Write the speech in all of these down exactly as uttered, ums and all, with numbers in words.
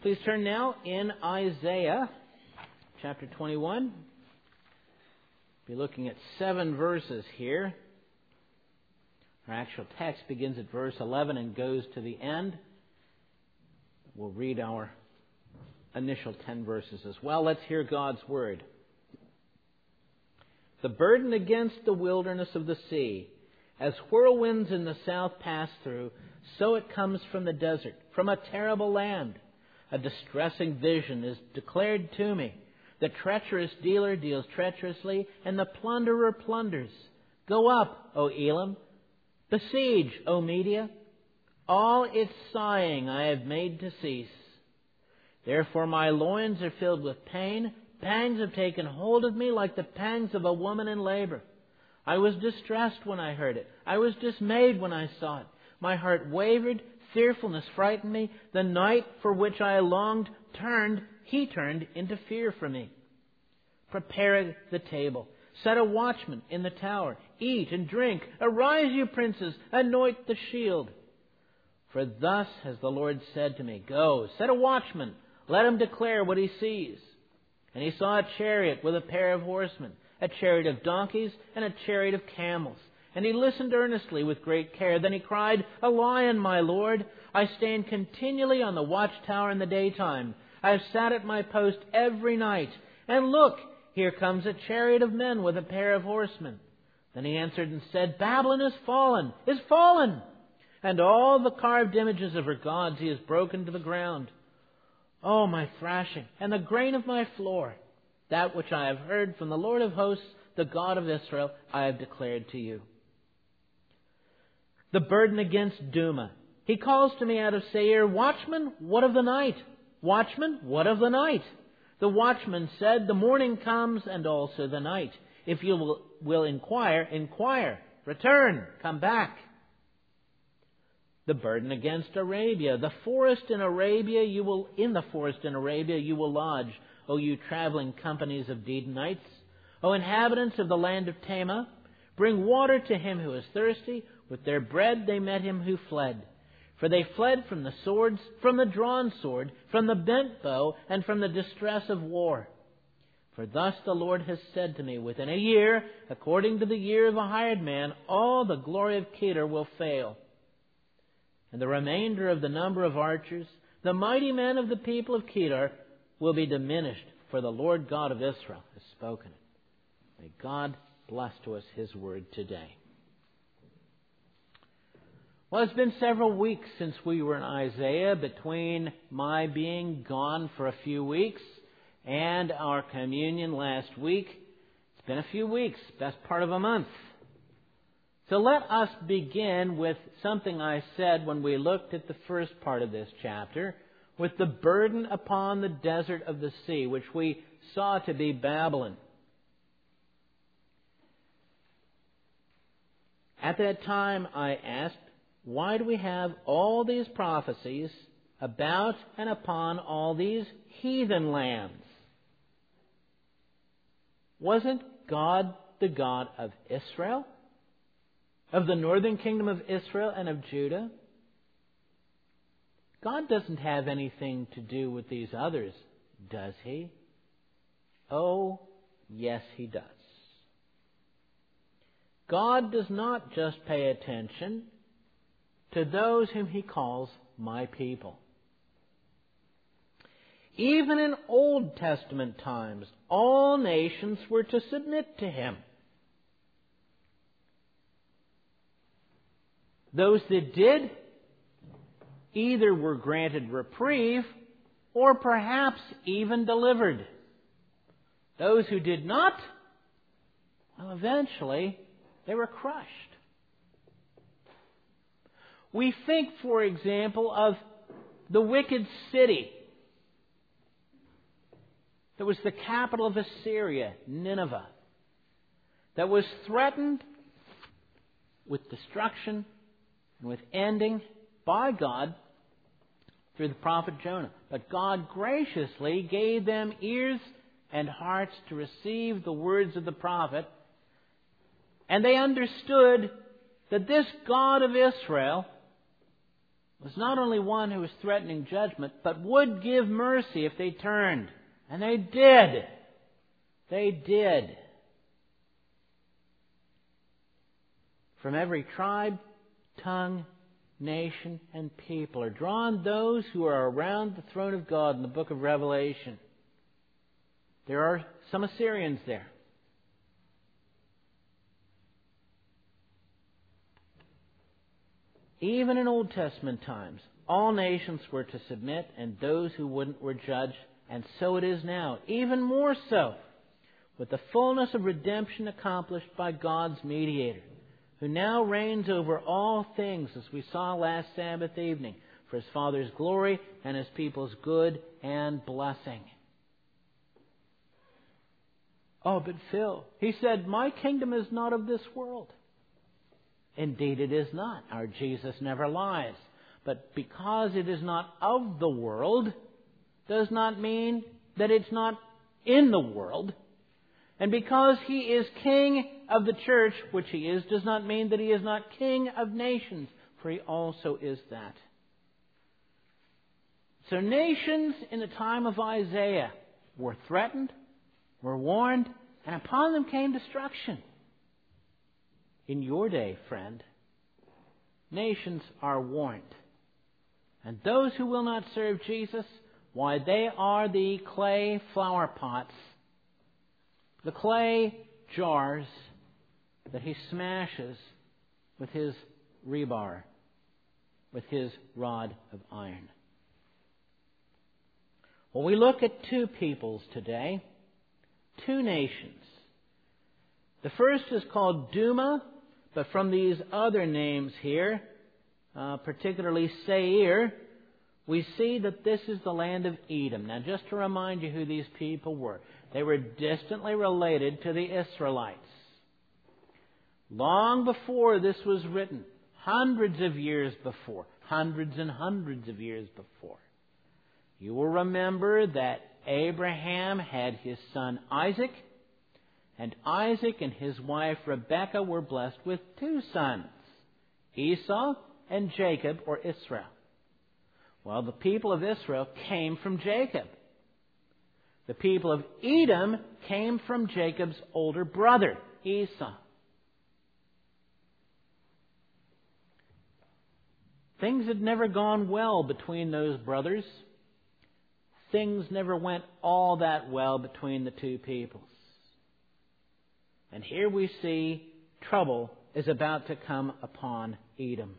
Please turn now in Isaiah chapter twenty-one. We'll be looking at seven verses here. Our actual text begins at verse eleven and goes to the end. We'll read our initial ten verses as well. Let's hear God's word. The burden against the wilderness of the sea, as whirlwinds in the south pass through, so it comes from the desert, from a terrible land. A distressing vision is declared to me. The treacherous dealer deals treacherously, and the plunderer plunders. Go up, O Elam. Besiege, O Media. All its sighing I have made to cease. Therefore my loins are filled with pain. Pangs have taken hold of me like the pangs of a woman in labor. I was distressed when I heard it. I was dismayed when I saw it. My heart wavered. Fearfulness frightened me. The night for which I longed turned, he turned into fear for me. Prepare the table. Set a watchman in the tower. Eat and drink. Arise, you princes. Anoint the shield. For thus has the Lord said to me, Go, set a watchman. Let him declare what he sees. And he saw a chariot with a pair of horsemen, a chariot of donkeys, and a chariot of camels. And he listened earnestly with great care. Then he cried, A lion, my Lord! I stand continually on the watchtower in the daytime. I have sat at my post every night. And look, here comes a chariot of men with a pair of horsemen. Then he answered and said, Babylon is fallen, is fallen! And all the carved images of her gods he has broken to the ground. Oh, my thrashing, and the grain of my floor! That which I have heard from the Lord of hosts, the God of Israel, I have declared to you. The burden against Duma. He calls to me out of Seir, Watchman, what of the night? Watchman, what of the night? The watchman said, The morning comes and also the night. If you will, will inquire, inquire. Return, come back. The burden against Arabia. The forest in Arabia, you will, in the forest in Arabia you will lodge, O you traveling companies of Dedanites. O inhabitants of the land of Tema, bring water to him who is thirsty. With their bread they met him who fled. For they fled from the swords, from the drawn sword, from the bent bow, and from the distress of war. For thus the Lord has said to me, Within a year, according to the year of a hired man, all the glory of Kedar will fail. And the remainder of the number of archers, the mighty men of the people of Kedar, will be diminished, for the Lord God of Israel has spoken it. May God bless to us his word today. Well, it's been several weeks since we were in Isaiah, between my being gone for a few weeks and our communion last week. It's been a few weeks, best part of a month. So let us begin with something I said when we looked at the first part of this chapter, with the burden upon the desert of the sea, which we saw to be Babylon. At that time I asked, Why do we have all these prophecies about and upon all these heathen lands? Wasn't God the God of Israel? Of the northern kingdom of Israel and of Judah? God doesn't have anything to do with these others, does he? Oh, yes, he does. God does not just pay attention to those whom he calls my people. Even in Old Testament times, all nations were to submit to him. Those that did either were granted reprieve or perhaps even delivered. Those who did not, well, eventually they were crushed. We think, for example, of the wicked city that was the capital of Assyria, Nineveh, that was threatened with destruction and with ending by God through the prophet Jonah. But God graciously gave them ears and hearts to receive the words of the prophet, and they understood that this God of Israel was not only one who was threatening judgment, but would give mercy if they turned. And they did. They did. From every tribe, tongue, nation, and people are drawn those who are around the throne of God in the book of Revelation. There are some Assyrians there. Even in Old Testament times, all nations were to submit, and those who wouldn't were judged, and so it is now, even more so, with the fullness of redemption accomplished by God's mediator, who now reigns over all things, as we saw last Sabbath evening, for His Father's glory and His people's good and blessing. Oh, but Phil, he said, my kingdom is not of this world. Indeed it is not. Our Jesus never lies. But because it is not of the world, does not mean that it's not in the world. And because He is King of the church, which He is, does not mean that He is not King of nations, for He also is that. So nations in the time of Isaiah were threatened, were warned, and upon them came destruction. In your day, friend, nations are warned. And those who will not serve Jesus, why, they are the clay flower pots, the clay jars that He smashes with His rebar, with His rod of iron. Well, we look at two peoples today, two nations. The first is called Duma, but from these other names here, uh, particularly Seir, we see that this is the land of Edom. Now, just to remind you who these people were, they were distantly related to the Israelites. Long before this was written, hundreds of years before, hundreds and hundreds of years before, you will remember that Abraham had his son Isaac, and Isaac and his wife Rebekah were blessed with two sons, Esau and Jacob, or Israel. Well, the people of Israel came from Jacob. The people of Edom came from Jacob's older brother, Esau. Things had never gone well between those brothers. Things never went all that well between the two peoples. And here we see trouble is about to come upon Edom.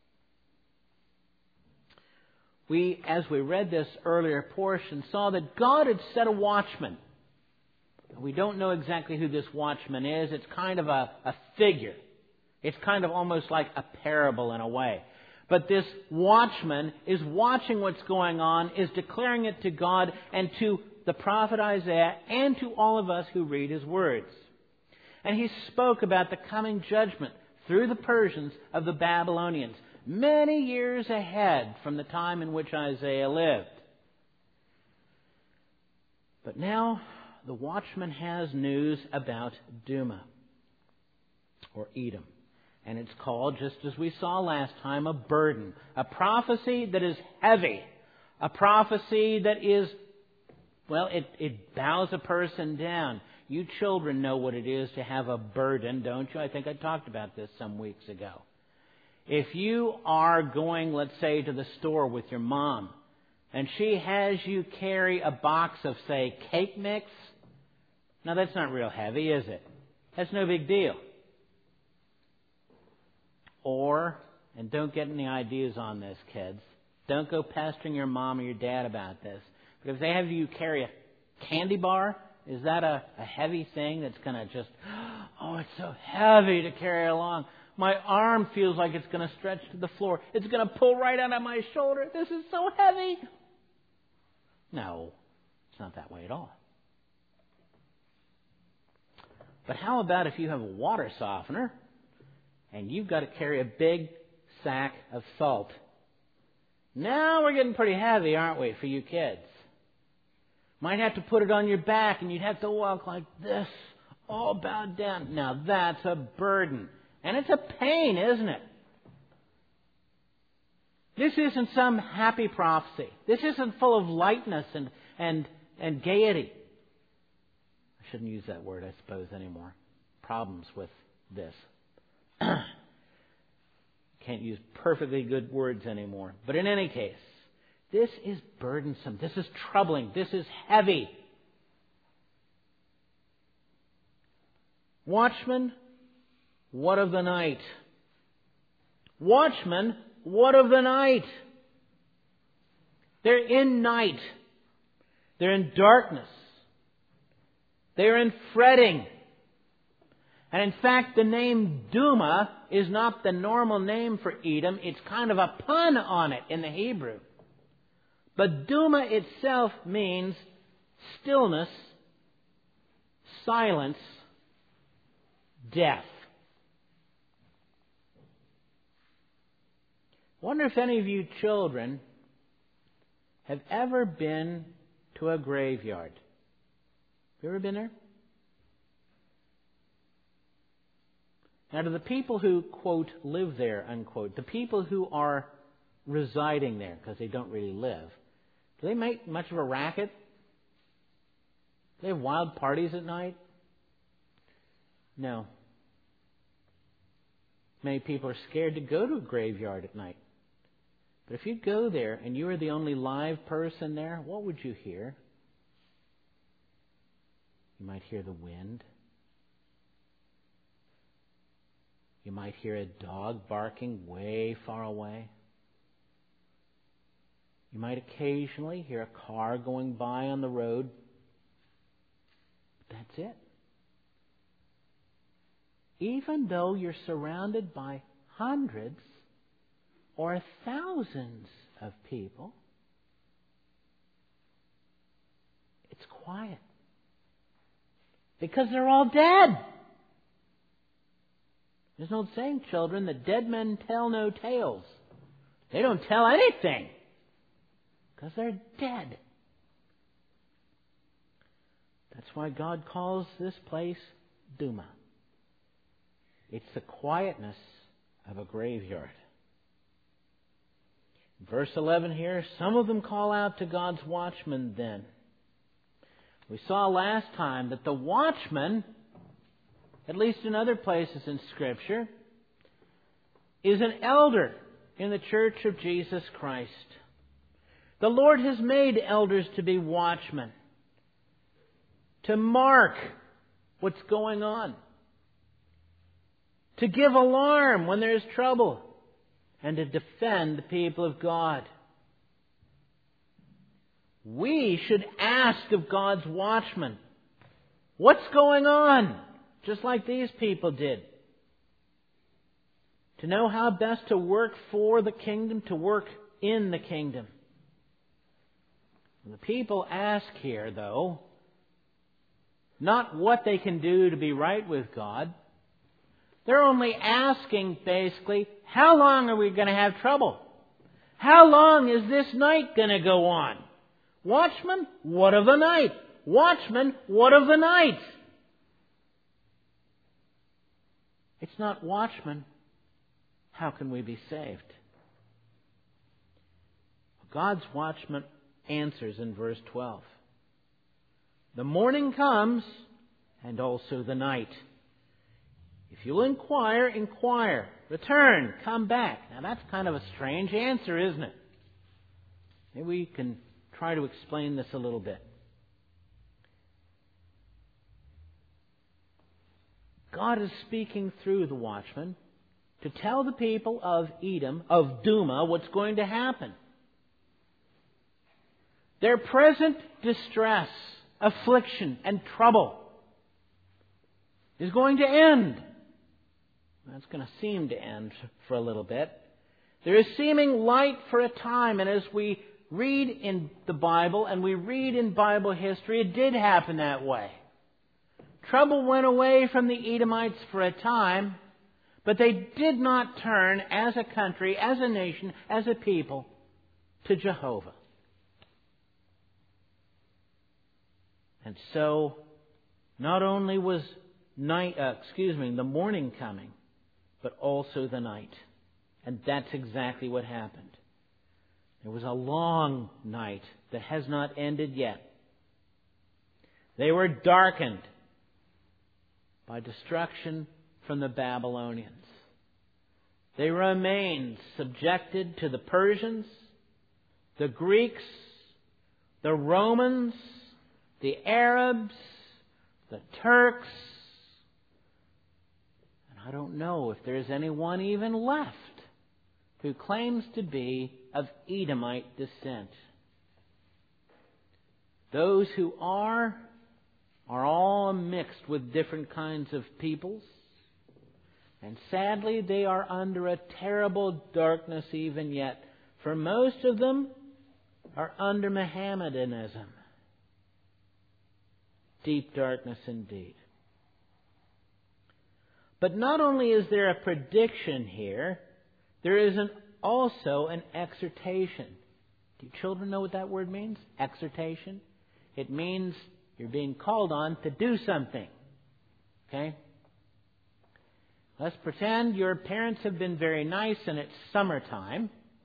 We, as we read this earlier portion, saw that God had set a watchman. We don't know exactly who this watchman is. It's kind of a, a figure. It's kind of almost like a parable in a way. But this watchman is watching what's going on, is declaring it to God and to the prophet Isaiah and to all of us who read his words. And he spoke about the coming judgment through the Persians of the Babylonians, many years ahead from the time in which Isaiah lived. But now the watchman has news about Duma, or Edom. And it's called, just as we saw last time, a burden. A prophecy that is heavy. A prophecy that is, well, it, it bows a person down. You children know what it is to have a burden, don't you? I think I talked about this some weeks ago. If you are going, let's say, to the store with your mom, and she has you carry a box of, say, cake mix, now that's not real heavy, is it? That's no big deal. Or, and don't get any ideas on this, kids, don't go pestering your mom or your dad about this. Because if they have you carry a candy bar, is that a, a heavy thing that's going to just, oh, it's so heavy to carry along. My arm feels like it's going to stretch to the floor. It's going to pull right out of my shoulder. This is so heavy. No, it's not that way at all. But how about if you have a water softener and you've got to carry a big sack of salt? Now we're getting pretty heavy, aren't we, for you kids? Might have to put it on your back and you'd have to walk like this, all bowed down. Now that's a burden. And it's a pain, isn't it? This isn't some happy prophecy. This isn't full of lightness and, and, and gaiety. I shouldn't use that word, I suppose, anymore. Problems with this. Can't use perfectly good words anymore. But in any case, this is burdensome. This is troubling. This is heavy. Watchmen, what of the night? Watchmen, what of the night? They're in night. They're in darkness. They're in fretting. And in fact, the name Duma is not the normal name for Edom. It's kind of a pun on it in the Hebrew. But Duma itself means stillness, silence, death. I wonder if any of you children have ever been to a graveyard. Have you ever been there? Now, to the people who, quote, live there, unquote, the people who are residing there, because they don't really live, do they make much of a racket? Do they have wild parties at night? No. Many people are scared to go to a graveyard at night. But if you go there and you are the only live person there, what would you hear? You might hear the wind. You might hear a dog barking way far away. You might occasionally hear a car going by on the road. But that's it. Even though you're surrounded by hundreds or thousands of people, it's quiet. Because they're all dead. There's an old saying, children, that dead men tell no tales. They don't tell anything. Because they're dead. That's why God calls this place Duma. It's the quietness of a graveyard. Verse eleven here, some of them call out to God's watchmen then. We saw last time that the watchman, at least in other places in Scripture, is an elder in the Church of Jesus Christ. The Lord has made elders to be watchmen, to mark what's going on, to give alarm when there is trouble, and to defend the people of God. We should ask of God's watchmen, what's going on? Just like these people did. To know how best to work for the kingdom, to work in the kingdom. The people ask here, though, not what they can do to be right with God. They're only asking, basically, how long are we going to have trouble? How long is this night going to go on? Watchman, what of the night? Watchman, what of the night? It's not watchman. How can we be saved? God's watchman answers in verse twelve. The morning comes, and also the night. If you'll inquire, inquire. Return, come back. Now that's kind of a strange answer, isn't it? Maybe we can try to explain this a little bit. God is speaking through the watchman to tell the people of Edom, of Duma, what's going to happen. Their present distress, affliction, and trouble is going to end. That's going to seem to end for a little bit. There is seeming light for a time, and as we read in the Bible and we read in Bible history, it did happen that way. Trouble went away from the Edomites for a time, but they did not turn as a country, as a nation, as a people to Jehovah. And so, not only was night, uh, excuse me, the morning coming, but also the night. And that's exactly what happened. It was a long night that has not ended yet. They were darkened by destruction from the Babylonians. They remained subjected to the Persians, the Greeks, the Romans, the Arabs, the Turks. And I don't know if there's anyone even left who claims to be of Edomite descent. Those who are, are all mixed with different kinds of peoples. And sadly, they are under a terrible darkness even yet. For most of them are under Mohammedanism. Deep darkness indeed. But not only is there a prediction here, there is an, also an exhortation. Do you children know what that word means? Exhortation. It means you're being called on to do something. Okay? Let's pretend your parents have been very nice and it's summertime.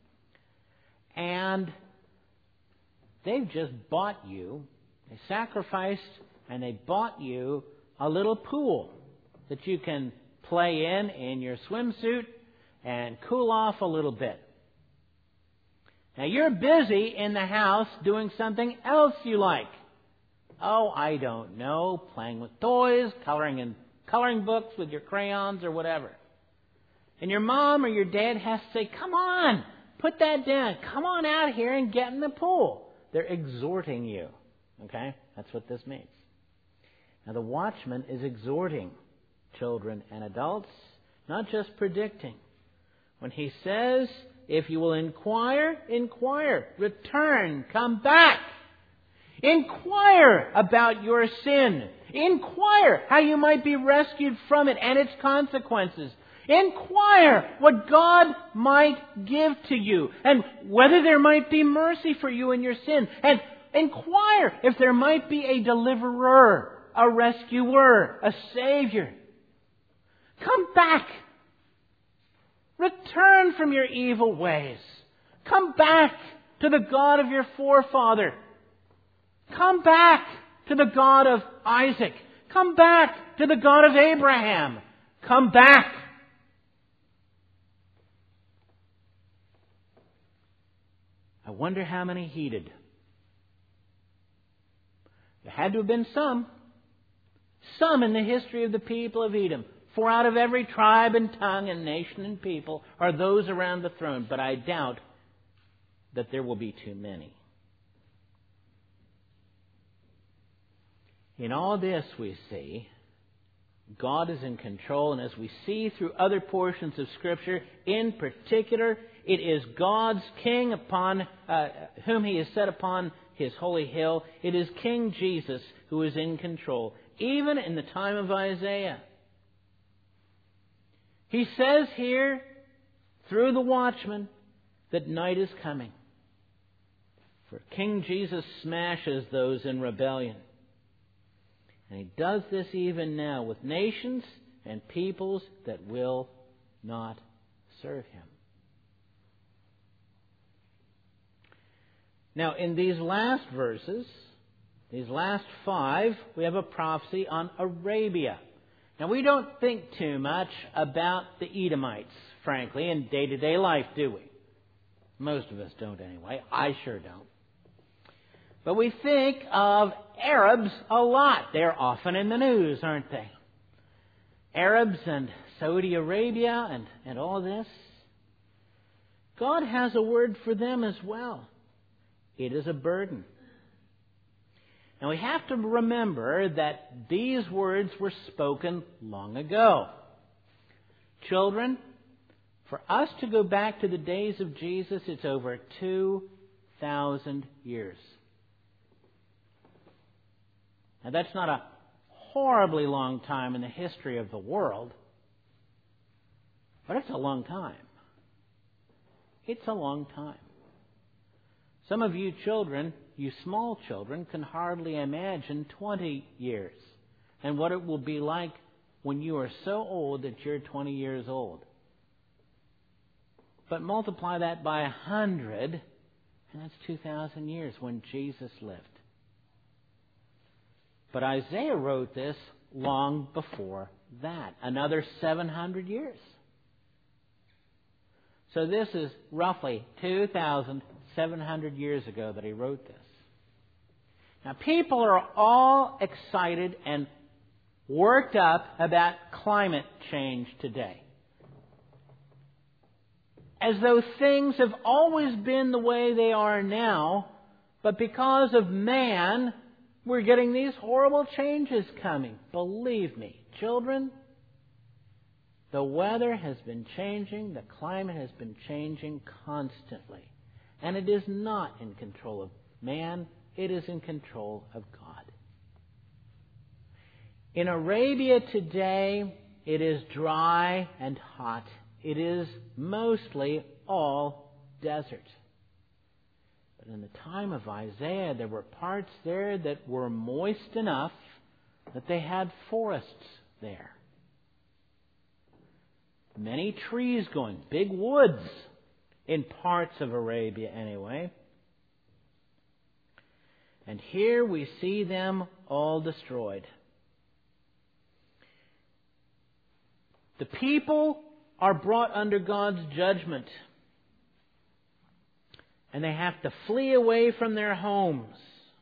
And they've just bought you, they sacrificed and they bought you a little pool that you can play in in your swimsuit and cool off a little bit. Now you're busy in the house doing something else you like. Oh, I don't know, playing with toys, coloring in coloring books with your crayons or whatever. And your mom or your dad has to say, come on, put that down. Come on out here and get in the pool. They're exhorting you. Okay? That's what this means. Now the watchman is exhorting children and adults, not just predicting. When he says, if you will inquire, inquire, return, come back. Inquire about your sin. Inquire how you might be rescued from it and its consequences. Inquire what God might give to you and whether there might be mercy for you in your sin. And inquire if there might be a deliverer, a rescuer, a savior. Come back. Return from your evil ways. Come back to the God of your forefather. Come back to the God of Isaac. Come back to the God of Abraham. Come back. I wonder how many heeded. There had to have been some. Some in the history of the people of Edom. For out of every tribe and tongue and nation and people are those around the throne. But I doubt that there will be too many. In all this we see, God is in control. And as we see through other portions of Scripture, in particular, it is God's King upon uh, whom He has set upon His holy hill. It is King Jesus who is in control, even in the time of Isaiah. He says here, through the watchman, that night is coming. For King Jesus smashes those in rebellion. And He does this even now with nations and peoples that will not serve Him. Now, in these last verses, these last five, we have a prophecy on Arabia. Now, we don't think too much about the Edomites, frankly, in day-to-day life, do we? Most of us don't anyway. I sure don't. But we think of Arabs a lot. They're often in the news, aren't they? Arabs and Saudi Arabia and, and all this. God has a word for them as well. It is a burden. And we have to remember that these words were spoken long ago. Children, for us to go back to the days of Jesus, it's over two thousand years. Now, that's not a horribly long time in the history of the world, but it's a long time. It's a long time. Some of you children, you small children, can hardly imagine twenty years and what it will be like when you are so old that you're twenty years old. But multiply that by a hundred, And that's two thousand years when Jesus lived. But Isaiah wrote this long before that, another seven hundred years. So this is roughly two thousand seven hundred years ago that he wrote this. Now people are all excited and worked up about climate change today, as though things have always been the way they are now, but because of man, we're getting these horrible changes coming. Believe me, children, the weather has been changing, the climate has been changing constantly. And it is not in control of man, it is in control of God. In Arabia today, it is dry and hot. It is mostly all desert. But in the time of Isaiah, there were parts there that were moist enough that they had forests there. Many trees going, big woods in parts of Arabia anyway. And here we see them all destroyed. The people are brought under God's judgment, and they have to flee away from their homes.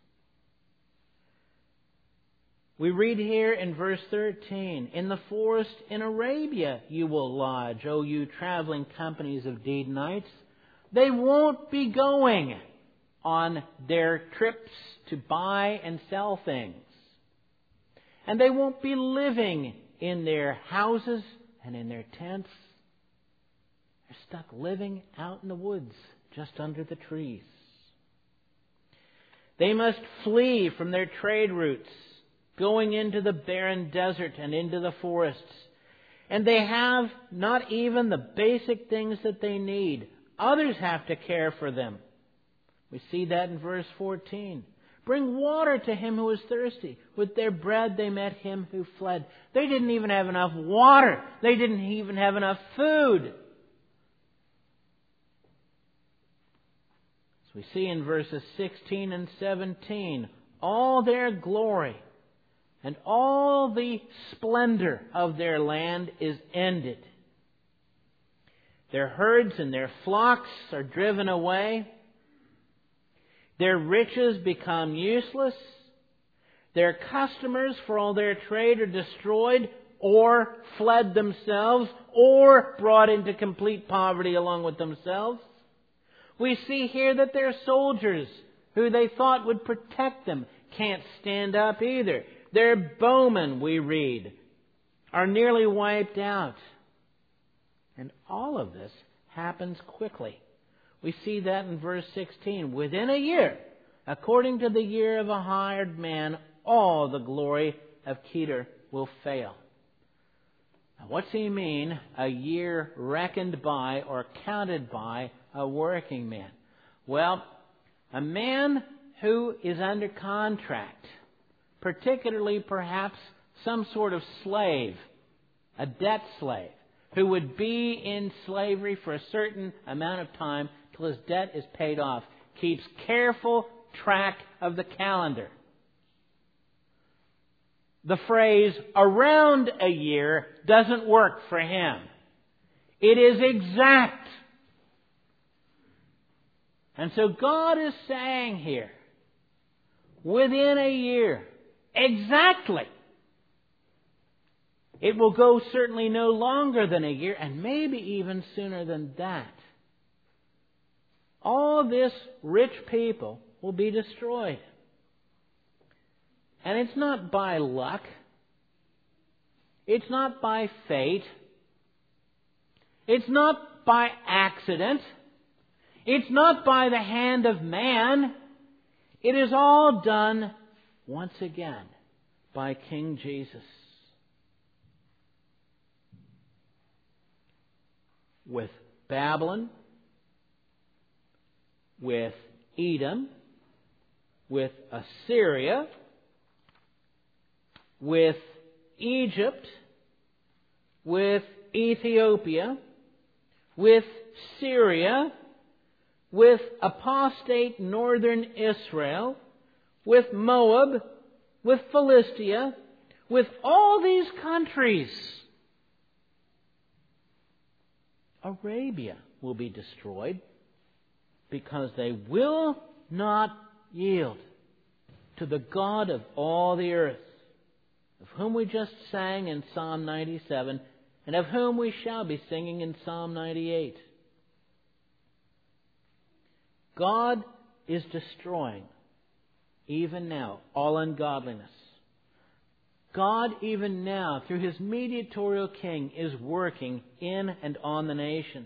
We read here in verse thirteen, "In the forest in Arabia you will lodge, O you traveling companies of Dedanites." They won't be going on their trips to buy and sell things. And they won't be living in their houses and in their tents. They're stuck living out in the woods, just under the trees. They must flee from their trade routes, going into the barren desert and into the forests. And they have not even the basic things that they need. Others have to care for them. We see that in verse fourteen. "Bring water to him who is thirsty. With their bread they met him who fled." They didn't even have enough water. They didn't even have enough food. As we see in verses sixteen and seventeen, all their glory and all the splendor of their land is ended. Their herds and their flocks are driven away. Their riches become useless. Their customers for all their trade are destroyed or fled themselves or brought into complete poverty along with themselves. We see here that their soldiers, who they thought would protect them, can't stand up either. Their bowmen, we read, are nearly wiped out. And all of this happens quickly. We see that in verse sixteen. "Within a year, according to the year of a hired man, all the glory of Kedar will fail." Now, what's he mean, a year reckoned by or counted by a working man? Well, a man who is under contract, particularly perhaps some sort of slave, a debt slave, who would be in slavery for a certain amount of time till his debt is paid off, keeps careful track of the calendar. The phrase "around a year" doesn't work for him. It is exact. And so God is saying here, within a year, exactly. It will go certainly no longer than a year, and maybe even sooner than that. All this rich people will be destroyed. And it's not by luck. It's not by fate. It's not by accident. It's not by the hand of man. It is all done once again by King Jesus. With Babylon, with Edom, with Assyria, with Egypt, with Ethiopia, with Syria, with apostate northern Israel, with Moab, with Philistia, with all these countries. Arabia will be destroyed because they will not yield to the God of all the earth, of whom we just sang in Psalm ninety-seven, and of whom we shall be singing in Psalm ninety-eight. God is destroying, even now, all ungodliness. God, even now, through His mediatorial King, is working in and on the nations.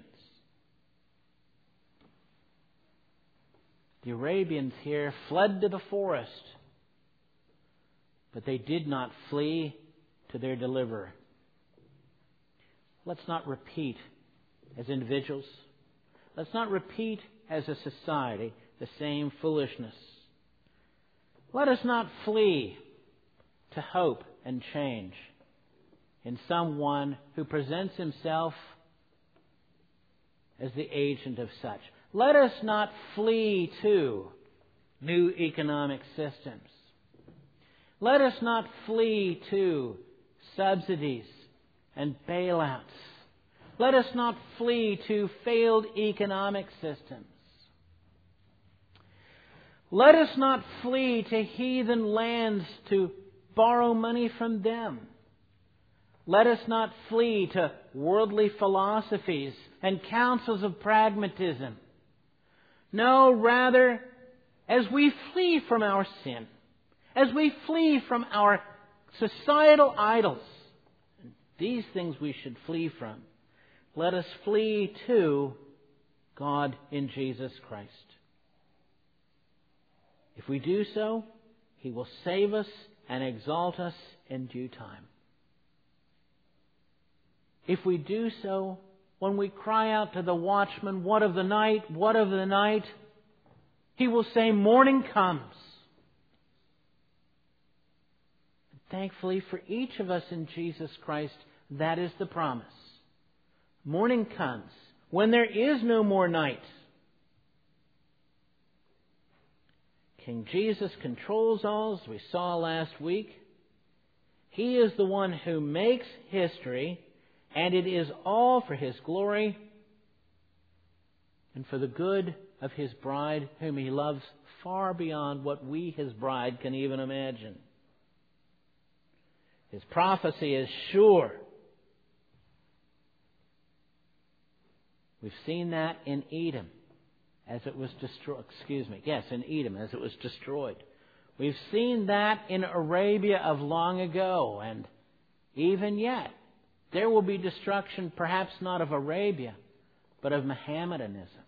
The Arabians here fled to the forest, but they did not flee to their deliverer. Let's not repeat as individuals, let's not repeat as a society the same foolishness. Let us not flee to hope and change in someone who presents himself as the agent of such. Let us not flee to new economic systems. Let us not flee to subsidies and bailouts. Let us not flee to failed economic systems. Let us not flee to heathen lands to borrow money from them. Let us not flee to worldly philosophies and counsels of pragmatism. No, rather, as we flee from our sin, as we flee from our societal idols, these things we should flee from, let us flee to God in Jesus Christ. If we do so, He will save us and exalt us in due time. If we do so, when we cry out to the watchman, "What of the night? What of the night?" He will say, "Morning comes." And thankfully for each of us in Jesus Christ, that is the promise. Morning comes when there is no more night. King Jesus controls all, as we saw last week. He is the one who makes history, and it is all for His glory and for the good of His bride, whom He loves far beyond what we, His bride, can even imagine. His prophecy is sure. We've seen that in Edom as it was destroyed. Excuse me. Yes, in Edom as it was destroyed. We've seen that in Arabia of long ago, and even yet there will be destruction, perhaps not of Arabia, but of Mohammedanism.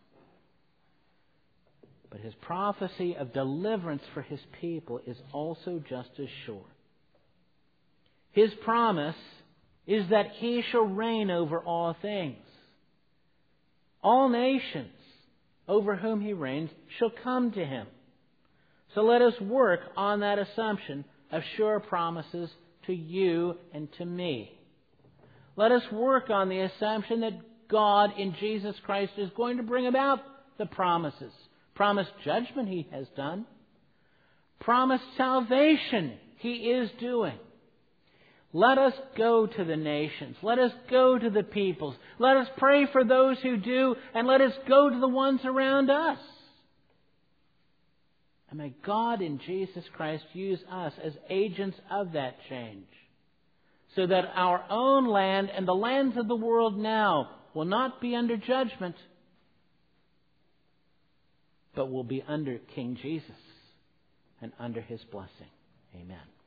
But His prophecy of deliverance for His people is also just as sure. His promise is that He shall reign over all things. All nations over whom He reigns shall come to Him. So let us work on that assumption of sure promises to you and to me. Let us work on the assumption that God in Jesus Christ is going to bring about the promises. Promised judgment He has done. Promised salvation He is doing. Let us go to the nations. Let us go to the peoples. Let us pray for those who do, and let us go to the ones around us. And may God in Jesus Christ use us as agents of that change, so that our own land and the lands of the world now will not be under judgment, but will be under King Jesus and under His blessing. Amen.